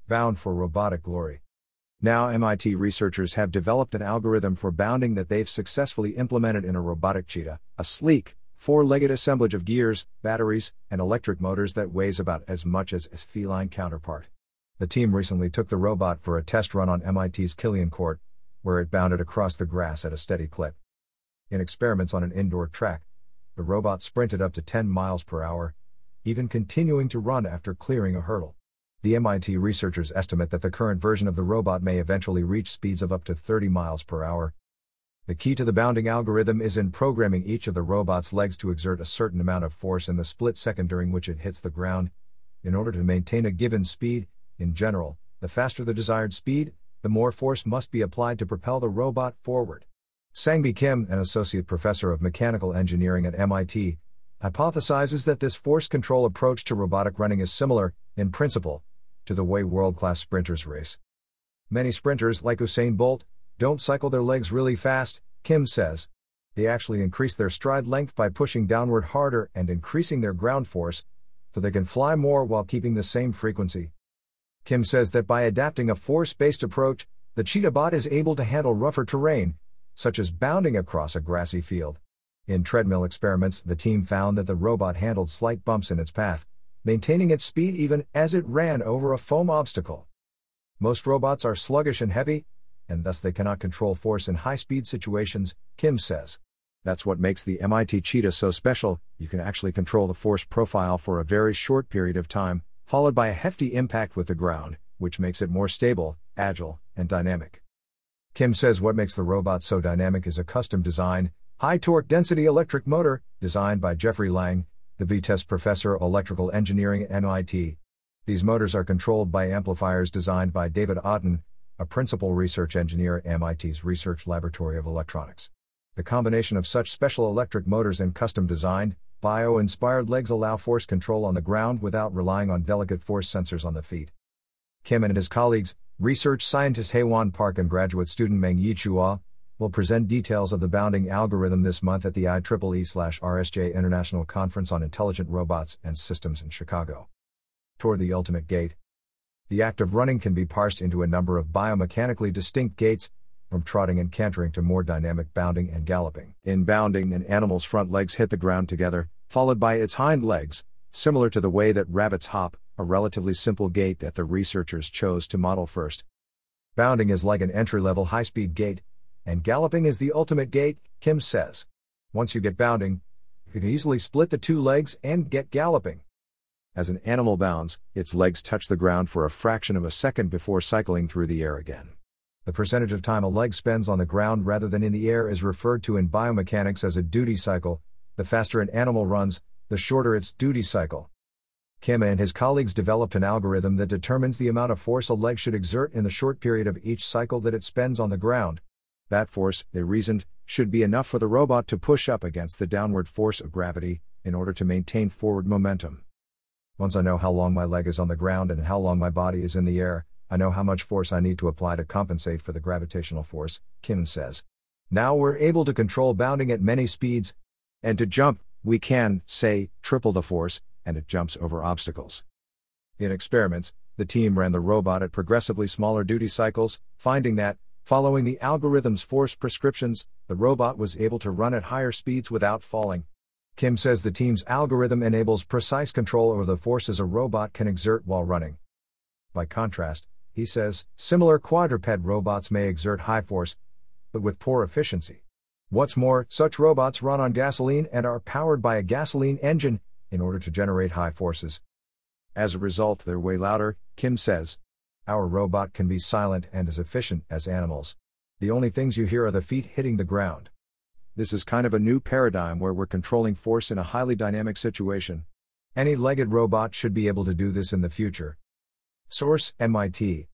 Bound for robotic glory. Now MIT researchers have developed an algorithm for bounding that they've successfully implemented in a robotic cheetah, a sleek, four-legged assemblage of gears, batteries, and electric motors that weighs about as much as its feline counterpart. The team recently took the robot for a test run on MIT's Killian Court, where it bounded across the grass at a steady clip. In experiments on an indoor track, the robot sprinted up to 10 miles per hour, even continuing to run after clearing a hurdle. The MIT researchers estimate that the current version of the robot may eventually reach speeds of up to 30 miles per hour. The key to the bounding algorithm is in programming each of the robot's legs to exert a certain amount of force in the split second during which it hits the ground. In order to maintain a given speed, in general, the faster the desired speed, the more force must be applied to propel the robot forward. Sang-Bi Kim, an associate professor of mechanical engineering at MIT, hypothesizes that this force control approach to robotic running is similar, in principle, to the way world-class sprinters race. Many sprinters, like Usain Bolt, don't cycle their legs really fast, Kim says. They actually increase their stride length by pushing downward harder and increasing their ground force, so they can fly more while keeping the same frequency. Kim says that by adapting a force-based approach, the cheetah bot is able to handle rougher terrain, such as bounding across a grassy field. In treadmill experiments, the team found that the robot handled slight bumps in its path, maintaining its speed even as it ran over a foam obstacle. Most robots are sluggish and heavy, and thus they cannot control force in high-speed situations, Kim says. That's what makes the MIT Cheetah so special. You can actually control the force profile for a very short period of time, followed by a hefty impact with the ground, which makes it more stable, agile, and dynamic. Kim says what makes the robot so dynamic is a custom-designed, high-torque density electric motor, designed by Jeffrey Lang, the VTES professor of electrical engineering at MIT. These motors are controlled by amplifiers designed by David Otten, a principal research engineer at MIT's Research Laboratory of Electronics. The combination of such special electric motors and custom-designed, bio-inspired legs allow force control on the ground without relying on delicate force sensors on the feet. Kim and his colleagues, research scientist Haewon Park and graduate student Meng-Yi Chua, will present details of the bounding algorithm this month at the IEEE/RSJ International Conference on Intelligent Robots and Systems in Chicago. Toward the ultimate gait. The act of running can be parsed into a number of biomechanically distinct gaits, from trotting and cantering to more dynamic bounding and galloping. In bounding, an animal's front legs hit the ground together, followed by its hind legs, similar to the way that rabbits hop, a relatively simple gait that the researchers chose to model first. Bounding is like an entry-level high-speed gait, and galloping is the ultimate gait, Kim says. Once you get bounding, you can easily split the two legs and get galloping. As an animal bounds, its legs touch the ground for a fraction of a second before cycling through the air again. The percentage of time a leg spends on the ground rather than in the air is referred to in biomechanics as a duty cycle. The faster an animal runs, the shorter its duty cycle. Kim and his colleagues developed an algorithm that determines the amount of force a leg should exert in the short period of each cycle that it spends on the ground. That force, they reasoned, should be enough for the robot to push up against the downward force of gravity, in order to maintain forward momentum. Once I know how long my leg is on the ground and how long my body is in the air, I know how much force I need to apply to compensate for the gravitational force, Kim says. Now we're able to control bounding at many speeds, and to jump, we can, say, triple the force, and it jumps over obstacles. In experiments, the team ran the robot at progressively smaller duty cycles, finding that, following the algorithm's force prescriptions, the robot was able to run at higher speeds without falling. Kim says the team's algorithm enables precise control over the forces a robot can exert while running. By contrast, he says, similar quadruped robots may exert high force, but with poor efficiency. What's more, such robots run on gasoline and are powered by a gasoline engine, in order to generate high forces. As a result, they're way louder, Kim says. Our robot can be silent and as efficient as animals. The only things you hear are the feet hitting the ground. This is kind of a new paradigm where we're controlling force in a highly dynamic situation. Any legged robot should be able to do this in the future. Source: MIT.